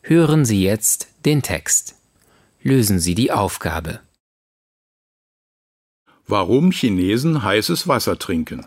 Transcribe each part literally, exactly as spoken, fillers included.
Hören Sie jetzt den Text. Lösen Sie die Aufgabe. Warum Chinesen heißes Wasser trinken.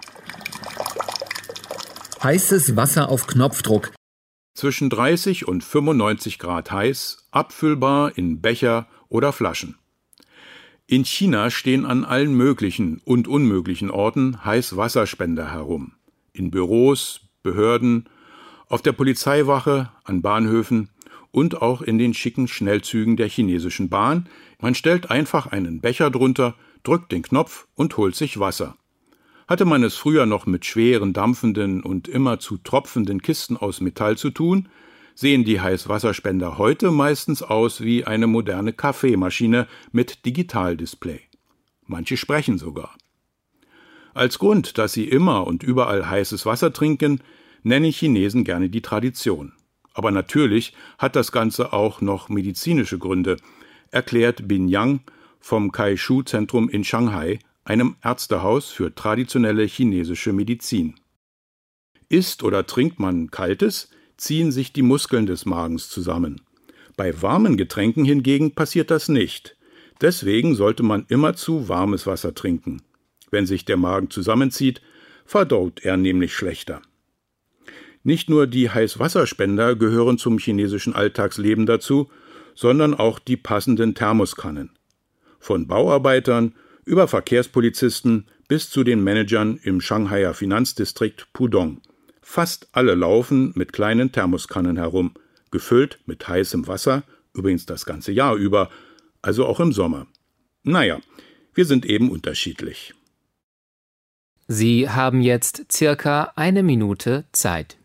Heißes Wasser auf Knopfdruck. Zwischen dreißig und fünfundneunzig Grad heiß, abfüllbar in Becher oder Flaschen. In China stehen an allen möglichen und unmöglichen Orten Heißwasserspender herum. In Büros, Behörden, auf der Polizeiwache, an Bahnhöfen und auch in den schicken Schnellzügen der chinesischen Bahn. Man stellt einfach einen Becher drunter, drückt den Knopf und holt sich Wasser. Hatte man es früher noch mit schweren, dampfenden und immerzu tropfenden Kisten aus Metall zu tun, sehen die Heißwasserspender heute meistens aus wie eine moderne Kaffeemaschine mit Digitaldisplay. Manche sprechen sogar. Als Grund, dass sie immer und überall heißes Wasser trinken, nennen Chinesen gerne die Tradition. Aber natürlich hat das Ganze auch noch medizinische Gründe, erklärt Bin Yang vom Kai-Shu-Zentrum in Shanghai, einem Ärztehaus für traditionelle chinesische Medizin. Isst oder trinkt man Kaltes, ziehen sich die Muskeln des Magens zusammen. Bei warmen Getränken hingegen passiert das nicht. Deswegen sollte man immerzu warmes Wasser trinken. Wenn sich der Magen zusammenzieht, verdaut er nämlich schlechter. Nicht nur die Heißwasserspender gehören zum chinesischen Alltagsleben dazu, sondern auch die passenden Thermoskannen. Von Bauarbeitern über Verkehrspolizisten bis zu den Managern im Shanghaier Finanzdistrikt Pudong. Fast alle laufen mit kleinen Thermoskannen herum, gefüllt mit heißem Wasser, übrigens das ganze Jahr über, also auch im Sommer. Naja, wir sind eben unterschiedlich. Sie haben jetzt circa eine Minute Zeit.